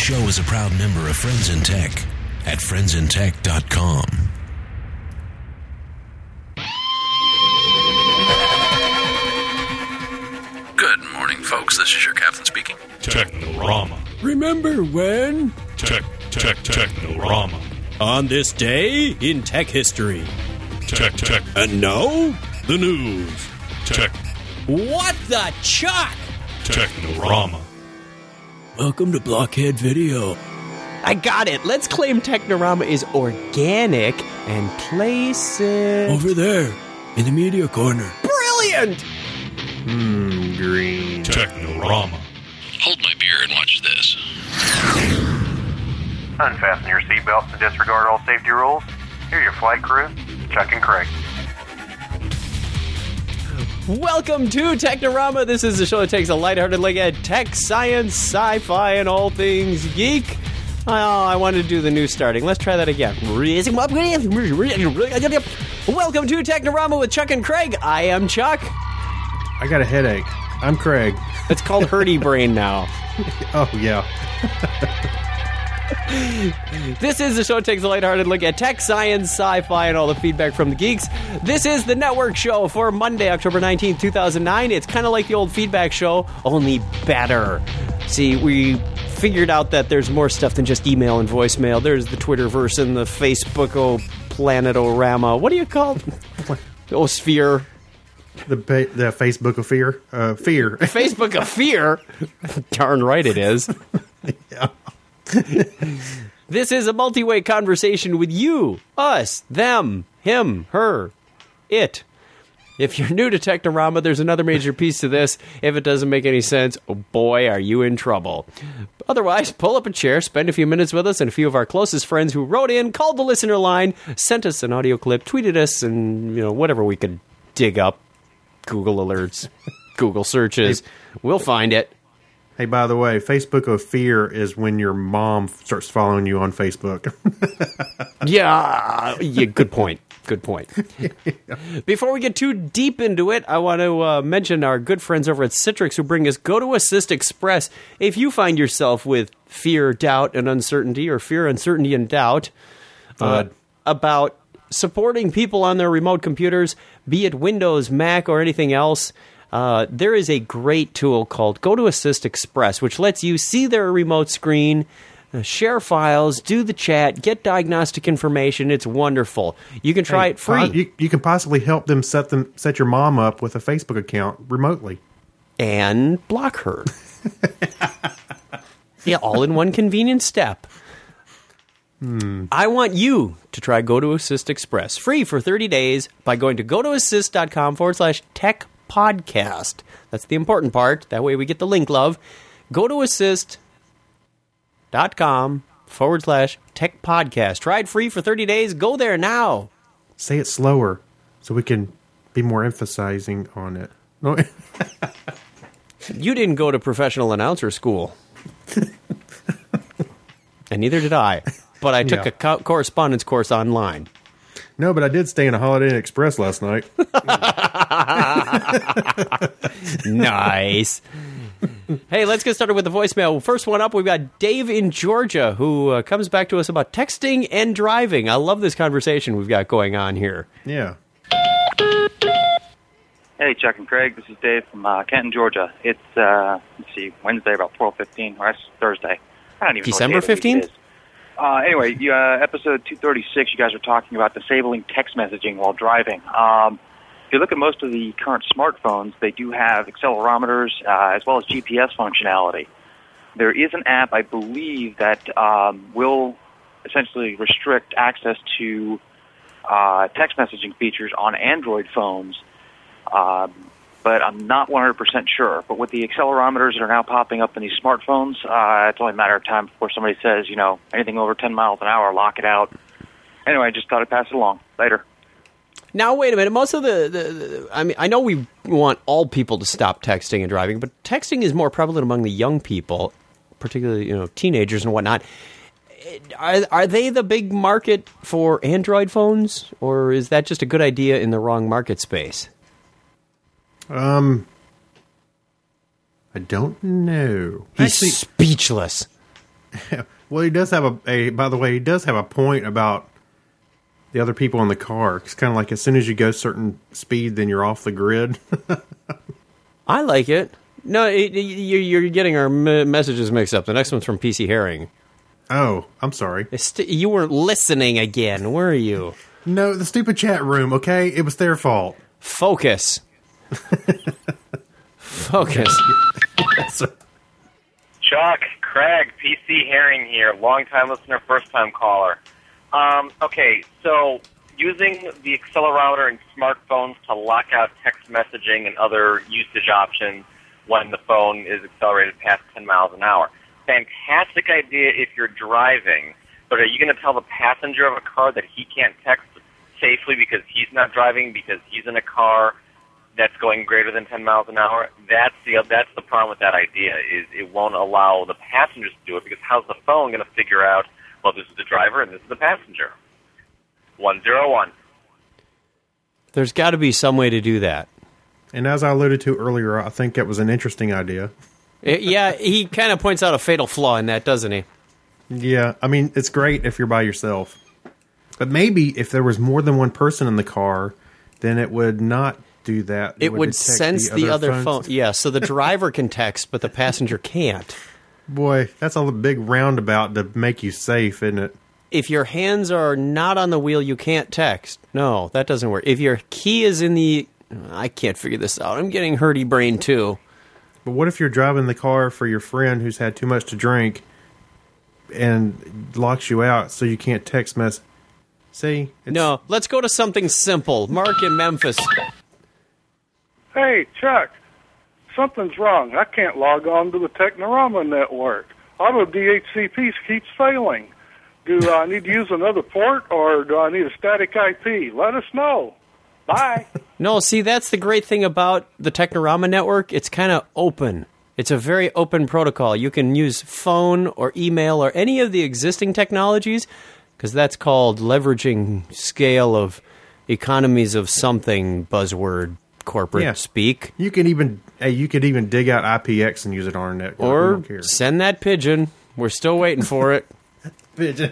show is a proud member of Friends in Tech at friendsintech.com. Good morning, folks. This is your captain speaking. Technorama. Remember when? Technorama. On this day in tech history. Tech. And now, the news. Tech. What the chuck? Technorama. Welcome to Blockhead Video. I got it. Let's claim Technorama is organic and place it... Over there, in the media corner. Brilliant! Green. Technorama. Hold my beer and watch this. Unfasten your seatbelts and disregard all safety rules. Here are your flight crew, Chuck and Craig. Welcome to Technorama. This is the show that takes a lighthearted look at tech, science, sci-fi, and all things geek. Oh, I wanted to do the new starting. Let's try that again. Welcome to Technorama with Chuck and Craig. I am Chuck. I got a headache. I'm Craig. It's called Hurdy Brain now. Oh, yeah. This is the show that takes a lighthearted look at tech, science, sci-fi, and all the feedback from the geeks. This is the network show for Monday, October 19th, 2009. It's kind of like the old feedback show, only better. See, we figured out that there's more stuff than just email and voicemail. There's the Twitterverse and the Facebook Planetorama. What do you call it? Sphere. The Facebook of fear. Fear. Facebook of fear? Darn right it is. Yeah. This is a multi-way conversation with you, us, them, him, her, it. If you're new to Technorama, there's another major piece to this. If it doesn't make any sense, oh boy, are you in trouble. Otherwise, pull up a chair, spend a few minutes with us, and a few of our closest friends who wrote in, called the listener line, sent us an audio clip, tweeted us, and whatever we could dig up. Google alerts, Google searches. We'll find it. Hey, by the way, Facebook of fear is when your mom starts following you on Facebook. Yeah, good point. Good point. Before we get too deep into it, I want to mention our good friends over at Citrix who bring us Go to Assist Express. If you find yourself with fear, doubt, and uncertainty, or fear, uncertainty, and doubt about supporting people on their remote computers, be it Windows, Mac, or anything else, there is a great tool called Go to Assist Express, which lets you see their remote screen, share files, do the chat, get diagnostic information. It's wonderful. You can try it free. You can possibly help them set your mom up with a Facebook account remotely. And block her. Yeah, all in one convenient step. I want you to try Go to Assist Express, free for 30 days by going to gotoassist.com/techpodcast. That's the important part. That way we get the link, love. gotoassist.com/techpodcast. Try it free for 30 days. Go there now. Say it slower so we can be more emphasizing on it. No. You didn't go to professional announcer school. And neither did I. But I took a correspondence course online. No, but I did stay in a Holiday Inn Express last night. Nice. Hey, let's get started with the voicemail. First one up, we've got Dave in Georgia, who comes back to us about texting and driving. I love this conversation we've got going on here. Yeah. Hey, Chuck and Craig. This is Dave from Canton, Georgia. It's, Wednesday about 12:15, or that's Thursday. I don't even December know what day of the week 15th? it is. Anyway, episode 236, you guys were talking about disabling text messaging while driving. If you look at most of the current smartphones, they do have accelerometers as well as GPS functionality. There is an app, I believe, that will essentially restrict access to text messaging features on Android phones, but I'm not 100% sure. But with the accelerometers that are now popping up in these smartphones, it's only a matter of time before somebody says, anything over 10 miles an hour, lock it out. Anyway, I just thought I'd pass it along. Later. Now, wait a minute. Most of I know we want all people to stop texting and driving, but texting is more prevalent among the young people, particularly, teenagers and whatnot. Are they the big market for Android phones, or is that just a good idea in the wrong market space? I don't know. He's speechless. Well, he does have by the way, he does have a point about the other people in the car. It's kind of like as soon as you go certain speed, then you're off the grid. I like it. No, you're getting our messages mixed up. The next one's from PC Herring. Oh, I'm sorry. You weren't listening again, were you? No, the stupid chat room, okay? It was their fault. Focus. Focus. Chuck, Craig, PC Herring here, long-time listener, first-time caller. Okay, so using the accelerometer in smartphones to lock out text messaging and other usage options when the phone is accelerated past 10 miles an hour. Fantastic idea if you're driving, but are you going to tell the passenger of a car that he can't text safely because he's not driving, because he's in a car that's going greater than 10 miles an hour? That's the problem with that idea, is it won't allow the passengers to do it, because how's the phone going to figure out, well, this is the driver and this is the passenger? 101. There's got to be some way to do that. And as I alluded to earlier, I think that was an interesting idea. Yeah, he kind of points out a fatal flaw in that, doesn't he? Yeah, I mean, it's great if you're by yourself. But maybe if there was more than one person in the car, then it would not do that. It would sense the other phone. Yeah, so the driver can text, but the passenger can't. Boy, that's a big roundabout to make you safe, isn't it? If your hands are not on the wheel, you can't text. No, that doesn't work. If your key is in the... I can't figure this out. I'm getting hurdy brain, too. But what if you're driving the car for your friend who's had too much to drink and locks you out so you can't text message? See? No, let's go to something simple. Mark in Memphis. Hey, Chuck, something's wrong. I can't log on to the Technorama network. Auto DHCP keeps failing. Do I need to use another port, or do I need a static IP? Let us know. Bye. No, see, that's the great thing about the Technorama network. It's kind of open. It's a very open protocol. You can use phone or email or any of the existing technologies, because that's called leveraging scale of economies of something buzzword corporate speak. You could even dig out IPX and use it on our network. Or send that pigeon. We're still waiting for it. Pigeon.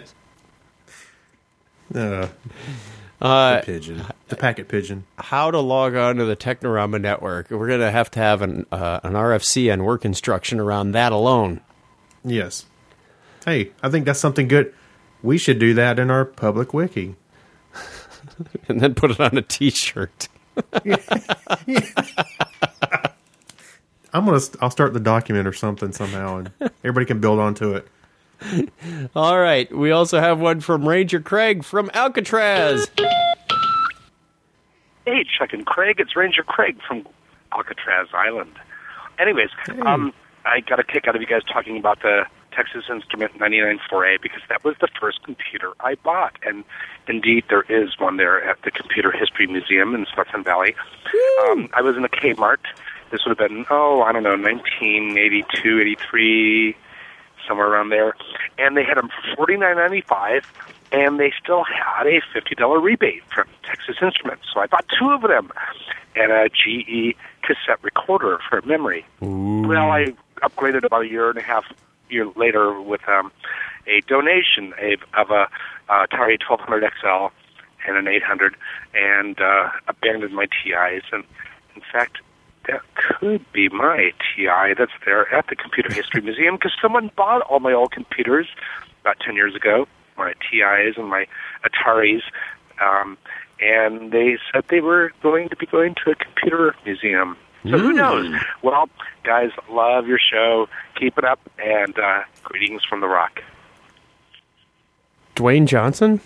The pigeon. The packet pigeon. How to log on to the Technorama network. We're going to have an RFC and work instruction around that alone. Yes. Hey, I think that's something good. We should do that in our public wiki. And then put it on a T-shirt. I'll start the document or something somehow, and everybody can build onto it. All right. We also have one from Ranger Craig from Alcatraz. Hey, Chuck and Craig. It's Ranger Craig from Alcatraz Island. Anyways, I got a kick out of you guys talking about the Texas Instrument 99-4A, because that was the first computer I bought. And indeed, there is one there at the Computer History Museum in Smithson Valley. I was in a Kmart. This would have been, 1982, 83, somewhere around there. And they had them for $49.95, and they still had a $50 rebate from Texas Instruments. So I bought two of them and a GE cassette recorder for memory. Ooh. Well, I upgraded about a year later with a donation of a Atari 1200 XL and an 800, and abandoned my TIs. And in fact, that could be my TI that's there at the Computer History Museum, because someone bought all my old computers about 10 years ago, my TIs and my Ataris, and they said they were going to be going to a computer museum. So who knows? Well, guys, love your show. Keep it up, and greetings from the Rock. Dwayne Johnson?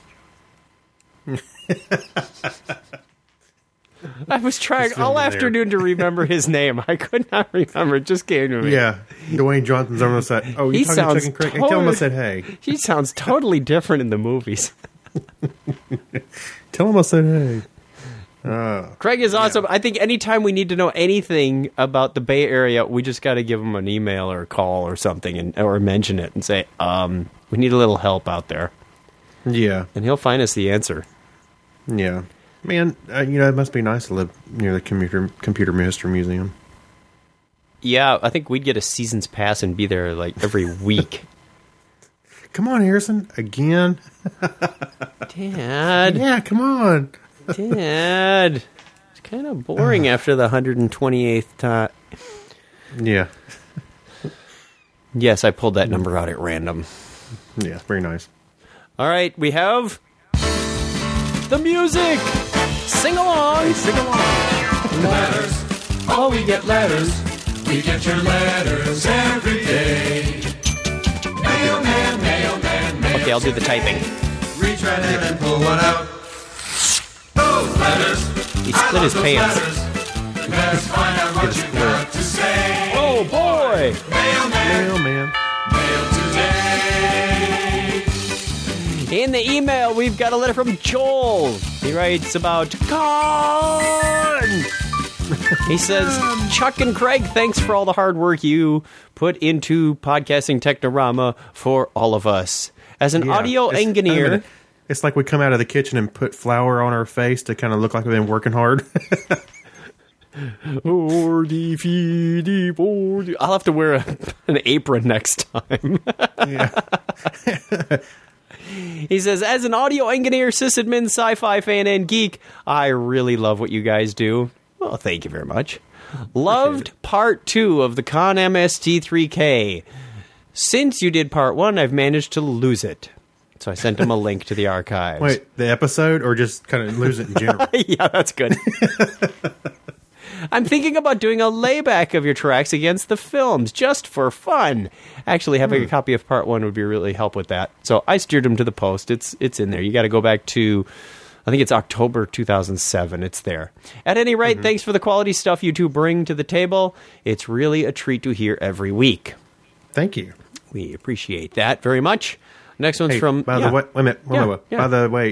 I was trying all afternoon to remember his name. I could not remember. It just came to me. Yeah, Dwayne Johnson's on the side. Oh, you talking to Chuck and Craig? Hey, tell him I said hey. He sounds totally different in the movies. Tell him I said hey. Craig is awesome. I think anytime we need to know anything about the Bay Area, we just got to give him an email or a call or something, or mention it and say, we need a little help out there. Yeah. And he'll find us the answer. Yeah. Man, it must be nice to live near the Computer History Museum. Yeah, I think we'd get a season's pass and be there like every week. Come on, Harrison. Again? Dad. Yeah, come on. Dad. It's kind of boring after the 128th time. Yeah. Yes, I pulled that number out at random. Yeah, very nice. All right, we have the music. Sing along. Hey, sing along. Letters. Oh, we get letters. We get your letters every day. Mailman, mailman, mail. Okay, I'll do the typing. Reach right in and pull one out. Those letters. He split his pants. Let's find out what you got to say. Oh, boy. Mailman. Mail today. In the email, we've got a letter from Joel. He writes about Con. He says, Chuck and Craig, thanks for all the hard work you put into podcasting Technorama for all of us. As an audio engineer... It's like we come out of the kitchen and put flour on our face to kind of look like we've been working hard. I'll have to wear an apron next time. Yeah. He says, as an audio engineer, sysadmin, sci-fi fan, and geek, I really love what you guys do. Well, thank you very much. Loved part 2 of the Con MST3K. Since you did part 1, I've managed to lose it. So I sent him a link to the archives. Wait, the episode or just kind of lose it in general? Yeah, that's good. I'm thinking about doing a layback of your tracks against the films, just for fun. Actually, having a copy of part 1 would be really help with that. So I steered him to the post. It's in there. You got to go back to, I think it's October 2007. It's there. At any rate, thanks for the quality stuff you two bring to the table. It's really a treat to hear every week. Thank you. We appreciate that very much. Next one's from... By the way, wait a minute. Yeah. By the way,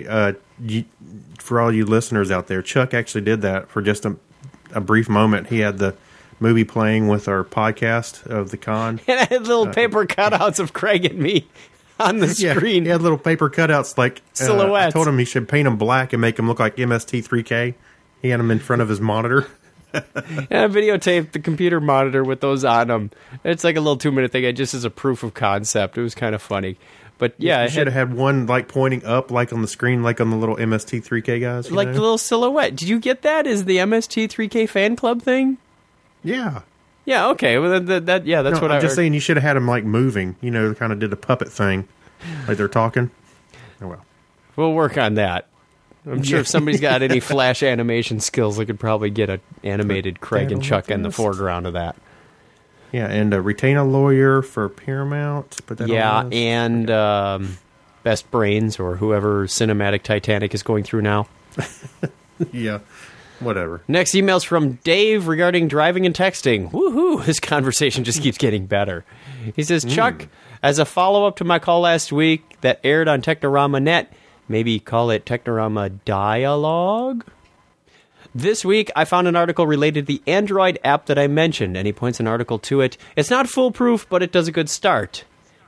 for all you listeners out there, Chuck actually did that for just a brief moment. He had the movie playing with our podcast of the con. And I had little paper cutouts of Craig and me on the screen. He had little paper cutouts like... silhouettes. I told him he should paint them black and make them look like MST3K. He had them in front of his monitor. And I videotaped the computer monitor with those on them. It's like a little 2-minute thing, just as a proof of concept. It was kind of funny. But yeah, you should have had one like pointing up, like on the screen, like on the little MST3K guys. Like the little silhouette. Did you get that? Is the MST3K fan club thing? Yeah. Yeah. Okay. Well, that's what I'm just saying. You should have had them like moving. You know, kind of did a puppet thing, like they're talking. Oh well. We'll work on that. I'm sure if somebody's got any flash animation skills, they could probably get an animated Craig and Chuck in the foreground of that. Yeah, and retain a lawyer for Paramount. Put that on the list. And Best Brains or whoever Cinematic Titanic is going through now. Yeah, whatever. Next email's from Dave regarding driving and texting. Woohoo! This conversation just keeps getting better. He says, Chuck, as a follow-up to my call last week that aired on Technorama Net, maybe call it Technorama Dialogue? This week, I found an article related to the Android app that I mentioned, and he points an article to it. It's not foolproof, but it does a good start.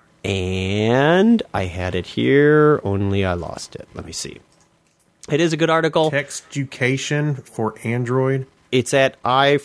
And I had it here, only I lost it. Let me see. It is a good article. Textucation for Android. It's at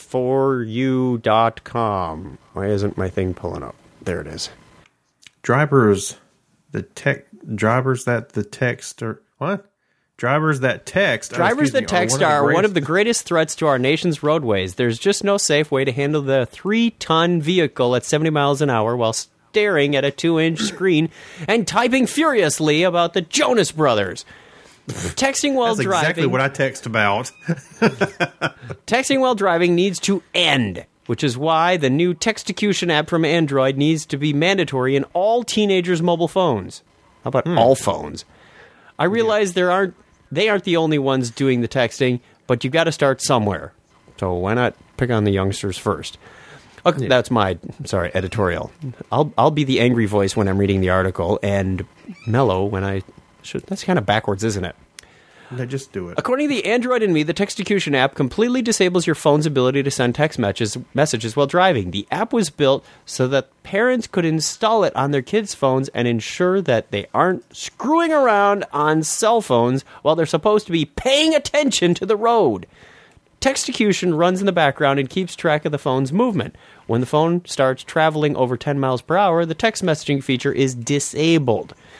i4u.com. Why isn't my thing pulling up? There it is. Drivers that text are what? Drivers that text are one of the greatest threats to our nation's roadways. There's just no safe way to handle the 3-ton vehicle at 70 miles an hour while staring at a 2-inch screen and typing furiously about the Jonas Brothers. Texting while That's driving. exactly what I text about. Texting while driving needs to end, which is why the new Textucation app from Android needs to be mandatory in all teenagers' mobile phones. How about all phones? I realize they aren't the only ones doing the texting, but you've got to start somewhere. So why not pick on the youngsters first? Okay, that's my editorial. I'll be the angry voice when I'm reading the article, and mellow when I should. That's kind of backwards, isn't it? No, just do it. According to the Android and Me, the Textucation app completely disables your phone's ability to send text messages while driving. The app was built so that parents could install it on their kids' phones and ensure that they aren't screwing around on cell phones while they're supposed to be paying attention to the road. Textucation runs in the background and keeps track of the phone's movement. When the phone starts traveling over 10 miles per hour, the text messaging feature is disabled.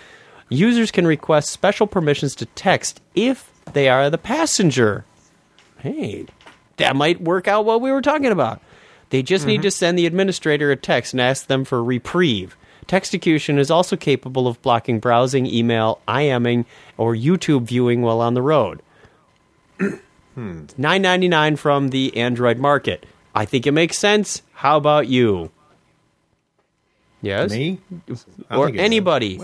Users can request special permissions to text if they are the passenger. Hey, that might work out what we were talking about. They just need to send the administrator a text and ask them for reprieve. Textecution is also capable of blocking browsing, email, IMing, or YouTube viewing while on the road. $9.99 from the Android market. I think it makes sense. How about you? Yes? Me? Or anybody.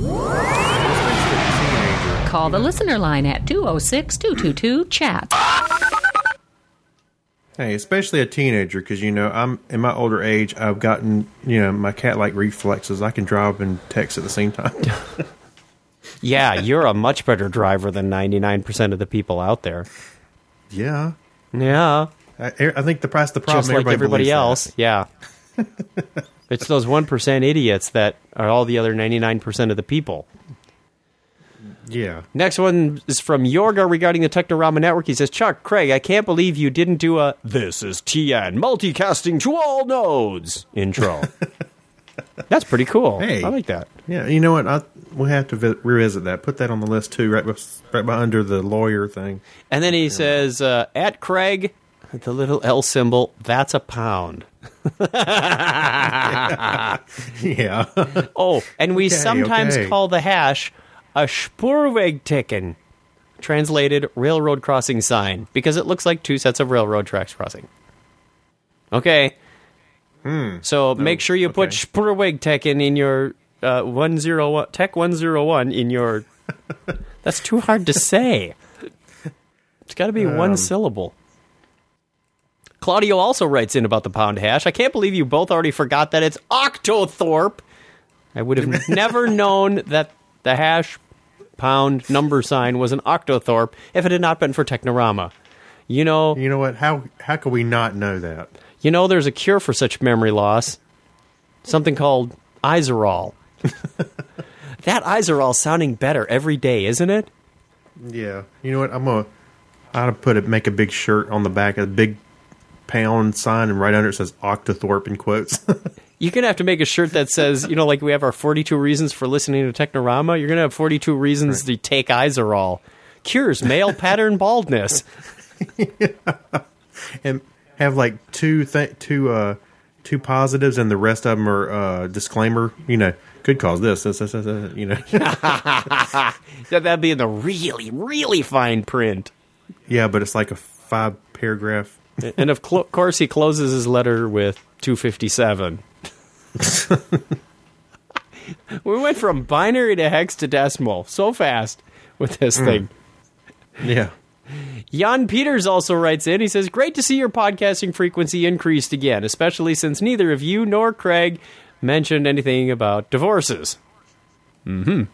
Call the listener line at 206-222-CHAT. Hey, especially a teenager, because, I'm in my older age, I've gotten, my cat-like reflexes. I can drive and text at the same time. Yeah, you're a much better driver than 99% of the people out there. Yeah. Yeah. I think the problem. Just like everybody else. Yeah. It's those 1% idiots that are all the other 99% of the people. Yeah. Next one is from Yorga regarding the Technorama Network. He says, Chuck, Craig, I can't believe you didn't do a "This is TN, multicasting to all nodes" intro. That's pretty cool. Hey. I like that. Yeah, you know what? We'll have to revisit that. Put that on the list, too, right under the lawyer thing. And then he says, at Craig, the little L symbol, that's a pound. Yeah. Oh, and we sometimes call the hash a Spurwegticken, translated railroad crossing sign, because it looks like two sets of railroad tracks crossing. Okay. So make sure you put Spurwegticken in your 101 Tech 101 in your. That's too hard to say. It's got to be one syllable. Claudio also writes in about the pound hash. I can't believe you both already forgot that it's Octothorpe. I would have never known that the hash pound number sign was an Octothorpe if it had not been for Technorama. You know what? How could we not know that? There's a cure for such memory loss. Something called Iserol. That Iserol sounding better every day, isn't it? Yeah. You know what? Make a big shirt on the back, a big pound sign, and right under it says Octothorpe in quotes. You're going to have to make a shirt that says, like we have our 42 reasons for listening to Technorama. You're going to have 42 reasons to take Iserol. Cures male pattern baldness. And have like two positives, and the rest of them are disclaimer. Could cause this. That'd be in the really, really fine print. Yeah, but it's like a 5-paragraph. And of course, he closes his letter with 257. We went from binary to hex to decimal so fast with this thing. Yeah. Jan Peters also writes in. He says, great to see your podcasting frequency increased again, especially since neither of you nor Craig mentioned anything about divorces. Yeah.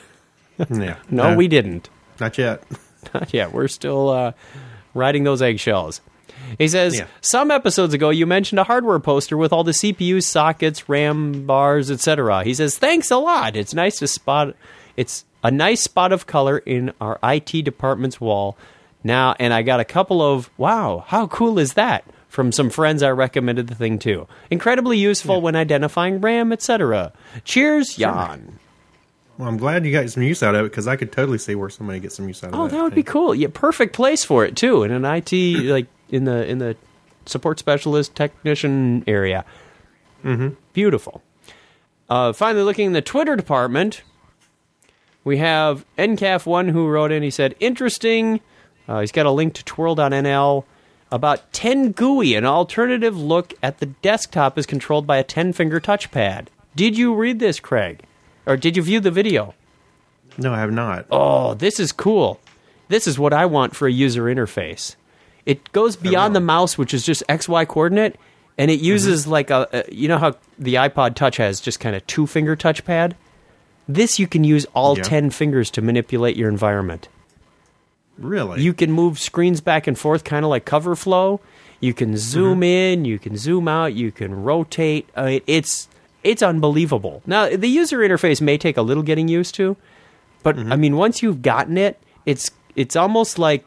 No, we didn't. Not yet. Not yet. We're still riding those eggshells. He says, some episodes ago you mentioned a hardware poster with all the CPUs, sockets, RAM bars, etc. He says, thanks a lot. It's nice to spot. It's a nice spot of color in our IT department's wall. Now, and I got a couple of, wow, how cool is that? From some friends I recommended the thing to. Incredibly useful when identifying RAM, etc. Cheers, Jan. Well, I'm glad you got some use out of it, because I could totally see where somebody gets some use out of it. Oh, that would be cool. Yeah, perfect place for it, too, in an IT, like, in the support specialist technician area. Mm-hmm. Beautiful. Finally, looking in the Twitter department, we have NCAF1 who wrote in. He said, interesting. He's got a link to twirl.nl about 10 GUI, an alternative look at the desktop is controlled by a 10-finger touchpad. Did you read this, Craig? Or did you view the video? No, I have not. Oh, this is cool. This is what I want for a user interface. It goes beyond the mouse, which is just XY coordinate, and it uses like you know how the iPod Touch has just kind of 2-finger touchpad? This you can use all 10 fingers to manipulate your environment. Really? You can move screens back and forth kind of like cover flow. You can zoom in, you can zoom out, you can rotate. It's unbelievable. Now, the user interface may take a little getting used to, but I mean, once you've gotten it, it's almost like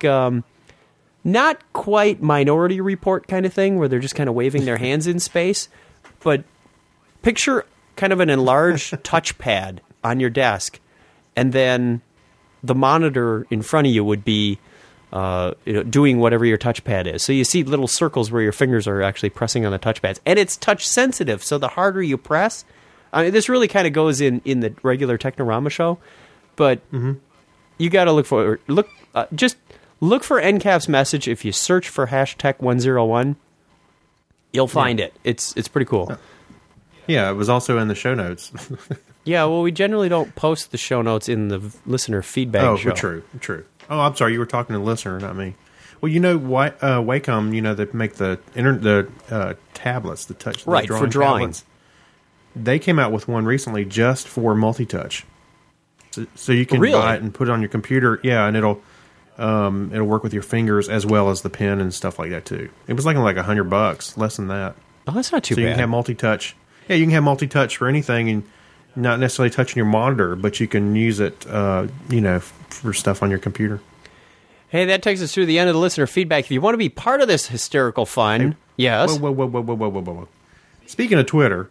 not quite Minority Report kind of thing where they're just kind of waving their hands in space, but picture kind of an enlarged touchpad on your desk, and then the monitor in front of you would be doing whatever your touchpad is. So you see little circles where your fingers are actually pressing on the touchpads. And it's touch sensitive, so the harder you press... I mean, this really kind of goes in the regular Technorama show, but you got to look for... just look for NCAF's message. If you search for #101, you'll find it. It's pretty cool. Yeah, it was also in the show notes. Yeah, well, we generally don't post the show notes in the listener feedback show. True. Oh, I'm sorry. You were talking to the listener, not me. Well, Wacom, they make the tablets, the touch, the right, for drawing. Tablets. They came out with one recently just for multi-touch. So you can buy it and put it on your computer. Yeah, and it'll work with your fingers as well as the pen and stuff like that too. It was like $100, less than that. Oh, that's not too bad. So you can have multi-touch. Yeah, you can have multi-touch for anything and not necessarily touching your monitor, but you can use it, for stuff on your computer. Hey, that takes us through the end of the listener feedback. If you want to be part of this hysterical fun, yes. Whoa. Speaking of Twitter.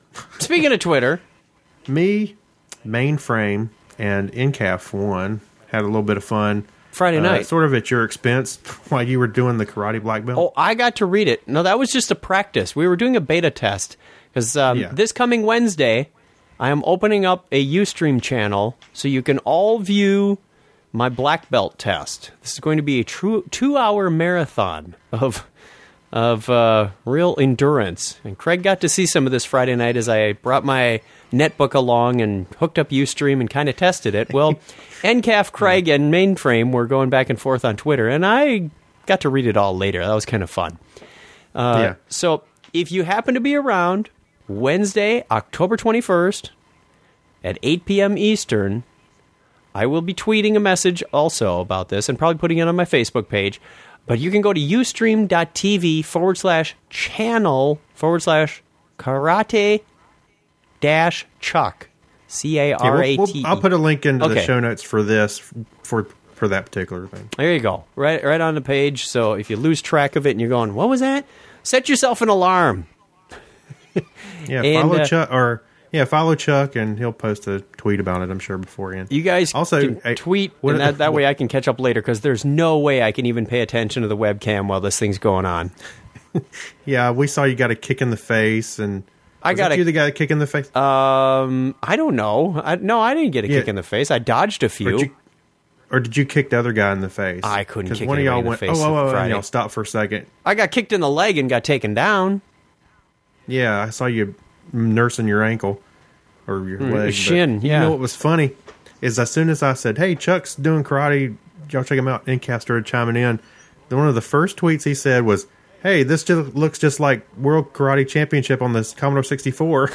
Me, Mainframe, and NCAF one had a little bit of fun. Friday night. Sort of at your expense while you were doing the karate black belt. Oh, I got to read it. No, that was just a practice. We were doing a beta test. Because this coming Wednesday, I am opening up a Ustream channel so you can all view my black belt test. This is going to be a true 2-hour marathon of real endurance. And Craig got to see some of this Friday night as I brought my netbook along and hooked up Ustream and kind of tested it. Well, NCAF, Craig, and Mainframe were going back and forth on Twitter, and I got to read it all later. That was kind of fun. So if you happen to be around Wednesday, October 21st at 8 p.m. Eastern, I will be tweeting a message also about this and probably putting it on my Facebook page. But you can go to ustream.tv/channel/karate-chuck. CARATE. I'll put a link into the show notes for this, for that particular thing. There you go. Right on the page. So if you lose track of it and you're going, what was that? Set yourself an alarm. Follow Chuck, and he'll post a tweet about it, I'm sure, beforehand. You guys also can tweet, and that way I can catch up later, because there's no way I can even pay attention to the webcam while this thing's going on. Yeah, we saw you got a kick in the face, and you the guy that kick in the face? I don't know. I didn't get a kick in the face. I dodged a few. Or did you kick the other guy in the face? I couldn't kick one of y'all in the went, face. and y'all stopped for a second. I got kicked in the leg and got taken down. Yeah, I saw you nursing your ankle or your leg. Shin, You know what was funny is as soon as I said, hey, Chuck's doing karate, y'all check him out, NCAF started chiming in. Then one of the first tweets he said was, hey, this just looks just like World Karate Championship on this Commodore 64.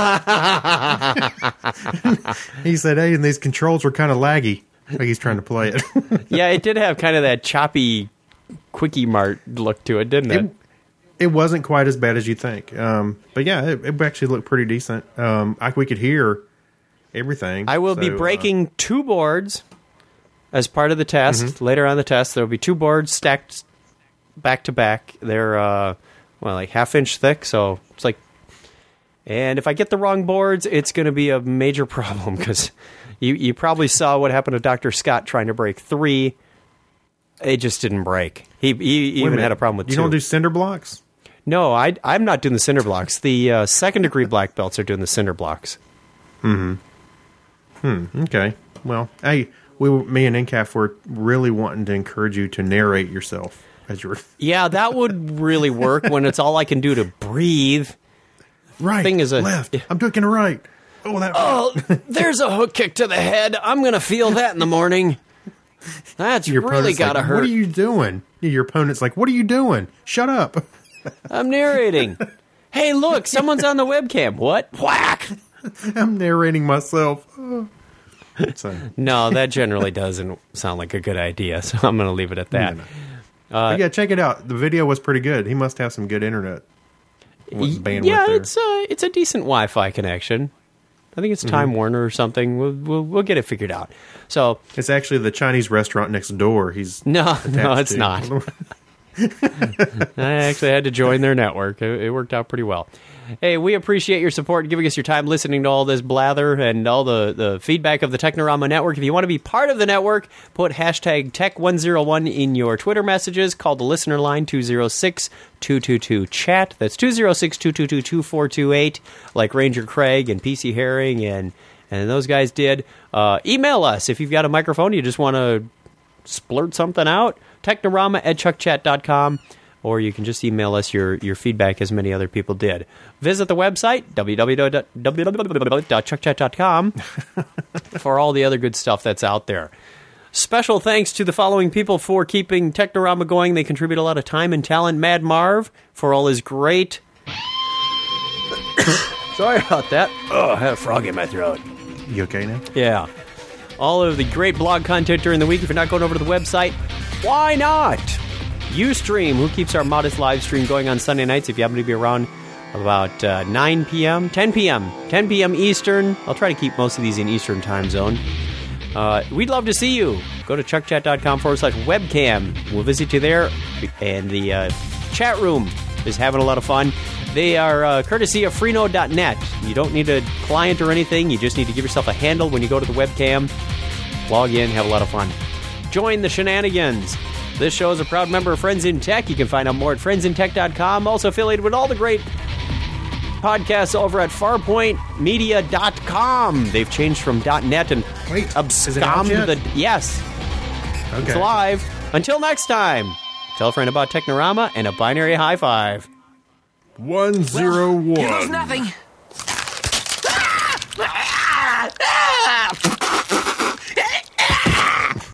He said, hey, and these controls were kind of laggy. Like he's trying to play it. Yeah, it did have kind of that choppy Quickie Mart look to it, didn't it? It wasn't quite as bad as you think. But yeah, it actually looked pretty decent. We could hear everything. I will be breaking 2 boards as part of the test. Mm-hmm. Later on the test, there will be 2 boards stacked back to back. They're like half-inch thick, so it's like... And if I get the wrong boards, it's going to be a major problem, because you probably saw what happened to Dr. Scott trying to break 3. It just didn't break. He even had a problem with 2. You don't do cinder blocks? No, I'm not doing the cinder blocks. The second-degree black belts are doing the cinder blocks. Okay. Well, hey, me and NCAF were really wanting to encourage you to narrate yourself as you were... Yeah, that would really work when it's all I can do to breathe. Right, thing is left. I'm taking a right. There's a hook kick to the head. I'm going to feel that in the morning. That's really got to hurt. What are you doing? Your opponent's like, what are you doing? Shut up. I'm narrating. Hey, look, someone's on the webcam. What? Whack. I'm narrating myself. No, that generally doesn't sound like a good idea, so I'm going to leave it at that. No. Yeah, check it out. The video was pretty good. He must have some good internet. Bandwidth there. It's a decent Wi-Fi connection. I think it's Time Warner or something. We'll get it figured out. So it's actually the Chinese restaurant next door. No, it's not. I actually had to join their network. It worked out pretty well. Hey, we appreciate your support, giving us your time, listening to all this blather and all the feedback of the Technorama Network. If you want to be part of the network, put hashtag Tech101 in your Twitter messages. Call the listener line 206-222-CHAT. That's 206-222-2428, like Ranger Craig and PC Herring and those guys did. Email us if you've got a microphone, you just want to splurt something out. Technorama@chuckchat.com. Or you can just email us your feedback as many other people did. Visit the website, www.chuckchat.com, for all the other good stuff that's out there. Special thanks to the following people for keeping Technorama going. They contribute a lot of time and talent. Mad Marv, for all his great... Sorry about that. Oh, I had a frog in my throat. You okay now? Yeah. All of the great blog content during the week. If you're not going over to the website, why not? Ustream, who keeps our modest live stream going on Sunday nights. If you happen to be around about 10 p.m. Eastern. I'll try to keep most of these in Eastern time zone. We'd love to see you. Go to chuckchat.com/webcam. We'll visit you there. And the chat room is having a lot of fun. They are courtesy of Freenode.net. You don't need a client or anything. You just need to give yourself a handle when you go to the webcam. Log in, have a lot of fun. Join the shenanigans. This show is a proud member of Friends in Tech. You can find out more at friendsintech.com. Also affiliated with all the great podcasts over at farpointmedia.com. They've changed from .net and abscommed the... Yes. Okay. It's live. Until next time, tell a friend about Technorama and a binary high five. 101. Well, here goes nothing.